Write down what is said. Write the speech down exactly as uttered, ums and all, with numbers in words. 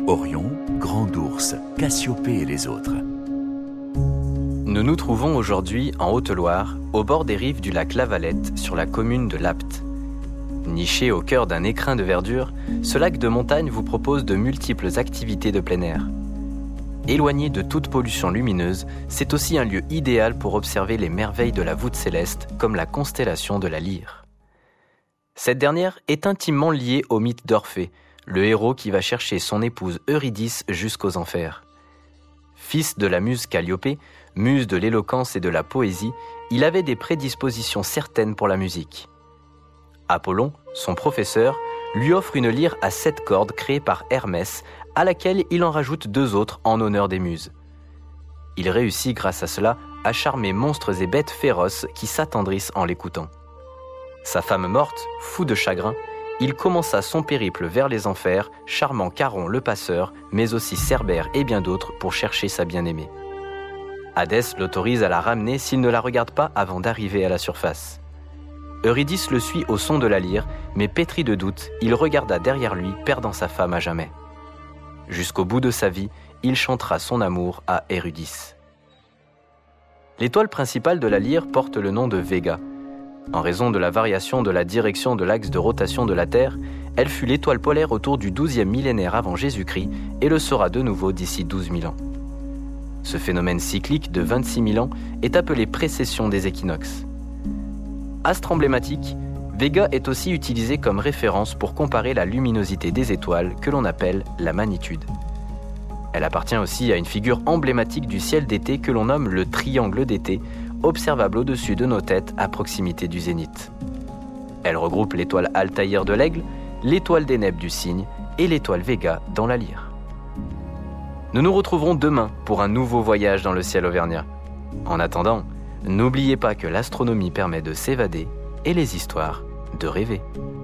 Orion, Grand Ours, Cassiopée et les autres. Nous nous trouvons aujourd'hui en Haute-Loire, au bord des rives du lac Lavalette, sur la commune de Lapte. Niché au cœur d'un écrin de verdure, ce lac de montagne vous propose de multiples activités de plein air. Éloigné de toute pollution lumineuse, c'est aussi un lieu idéal pour observer les merveilles de la voûte céleste, comme la constellation de la Lyre. Cette dernière est intimement liée au mythe d'Orphée, le héros qui va chercher son épouse Eurydice jusqu'aux enfers. Fils de la muse Calliopée, muse de l'éloquence et de la poésie, il avait des prédispositions certaines pour la musique. Apollon, son professeur, lui offre une lyre à sept cordes créée par Hermès, à laquelle il en rajoute deux autres en honneur des muses. Il réussit grâce à cela à charmer monstres et bêtes féroces qui s'attendrissent en l'écoutant. Sa femme morte, fou de chagrin, il commença son périple vers les enfers, charmant Charon le passeur, mais aussi Cerbère et bien d'autres pour chercher sa bien-aimée. Hadès l'autorise à la ramener s'il ne la regarde pas avant d'arriver à la surface. Eurydice le suit au son de la lyre, mais pétri de doute, il regarda derrière lui, perdant sa femme à jamais. Jusqu'au bout de sa vie, il chantera son amour à Eurydice. L'étoile principale de la lyre porte le nom de Véga. En raison de la variation de la direction de l'axe de rotation de la Terre, elle fut l'étoile polaire autour du douzième millénaire avant Jésus-Christ et le sera de nouveau d'ici douze mille ans. Ce phénomène cyclique de vingt-six mille ans est appelé précession des équinoxes. Astre emblématique, Véga est aussi utilisé comme référence pour comparer la luminosité des étoiles que l'on appelle la magnitude. Elle appartient aussi à une figure emblématique du ciel d'été que l'on nomme le triangle d'été, observable au-dessus de nos têtes à proximité du zénith. Elle regroupe l'étoile Altaïr de l'Aigle, l'étoile d'Éneb du Cygne et l'étoile Véga dans la Lyre. Nous nous retrouverons demain pour un nouveau voyage dans le ciel auvergnat. En attendant, n'oubliez pas que l'astronomie permet de s'évader et les histoires de rêver.